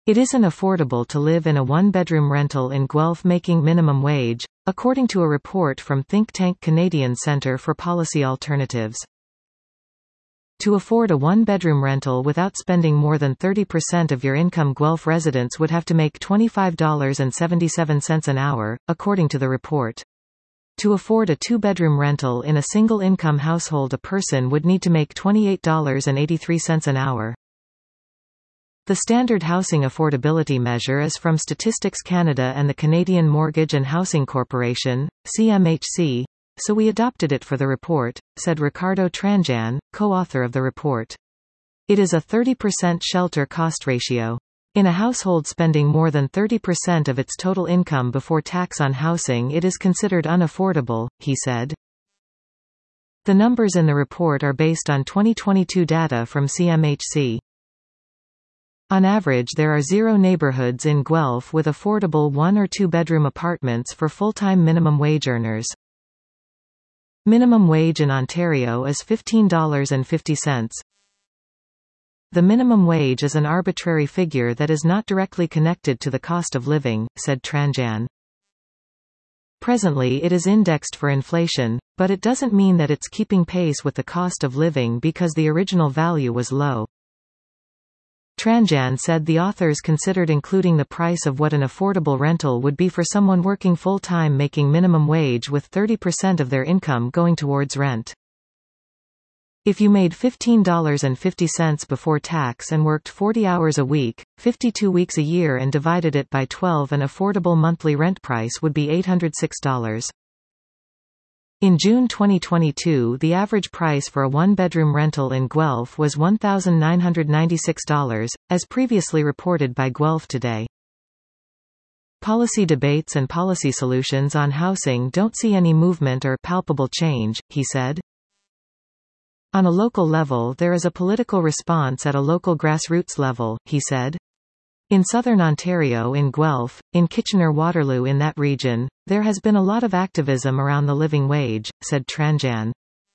It isn't affordable to live in a one-bedroom rental in Guelph making minimum wage, according to a report from think tank Canadian Centre for Policy Alternatives. To afford a one-bedroom rental without spending more than 30% of your income, Guelph residents would have to make $25.77 an hour, according to the report. To afford a two-bedroom rental in a single-income household, a person would need to make $28.83 an hour. The Standard Housing Affordability Measure is from Statistics Canada and the Canadian Mortgage and Housing Corporation, CMHC, so we adopted it for the report, said Ricardo Tranjan, co-author of the report. It is a 30% shelter cost ratio. In a household spending more than 30% of its total income before tax on housing, it is considered unaffordable, he said. The numbers in the report are based on 2022 data from CMHC. On average, there are 0 neighborhoods in Guelph with affordable one- or two-bedroom apartments for full-time minimum wage earners. Minimum wage in Ontario is $15.50. The minimum wage is an arbitrary figure that is not directly connected to the cost of living, said Tranjan. Presently it is indexed for inflation, but it doesn't mean that it's keeping pace with the cost of living because the original value was low. Tranjan said the authors considered including the price of what an affordable rental would be for someone working full-time making minimum wage with 30% of their income going towards rent. If you made $15.50 before tax and worked 40 hours a week, 52 weeks a year and divided it by 12, an affordable monthly rent price would be $806. In June 2022, the average price for a one-bedroom rental in Guelph was $1,996, as previously reported by Guelph Today. Policy debates and policy solutions on housing don't see any movement or palpable change, he said. On a local level, there is a political response at a local grassroots level, he said. In southern Ontario, in Guelph, in Kitchener-Waterloo, in that region, there has been a lot of activism around the living wage, said Tranjan.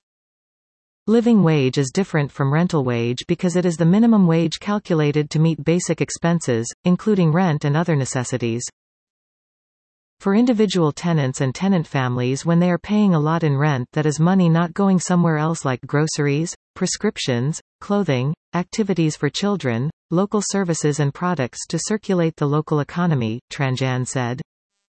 Living wage is different from rental wage because it is the minimum wage calculated to meet basic expenses, including rent and other necessities. For individual tenants and tenant families, when they are paying a lot in rent, that is money not going somewhere else like groceries, prescriptions, clothing, activities for children, local services and products to circulate the local economy, Tranjan said.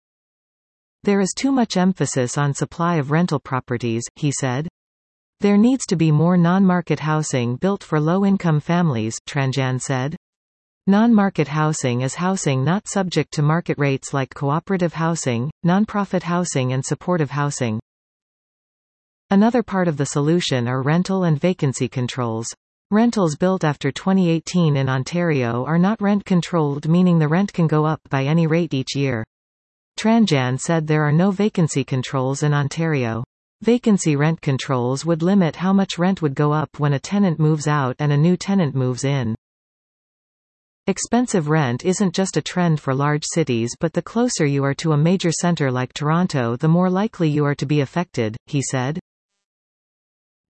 There is too much emphasis on supply of rental properties, he said. There needs to be more non-market housing built for low-income families, Tranjan said. Non-market housing is housing not subject to market rates like cooperative housing, non-profit housing and supportive housing. Another part of the solution are rental and vacancy controls. Rentals built after 2018 in Ontario are not rent-controlled, meaning the rent can go up by any rate each year. Tranjan said there are no vacancy controls in Ontario. Vacancy rent controls would limit how much rent would go up when a tenant moves out and a new tenant moves in. Expensive rent isn't just a trend for large cities, but the closer you are to a major centre like Toronto, the more likely you are to be affected, he said.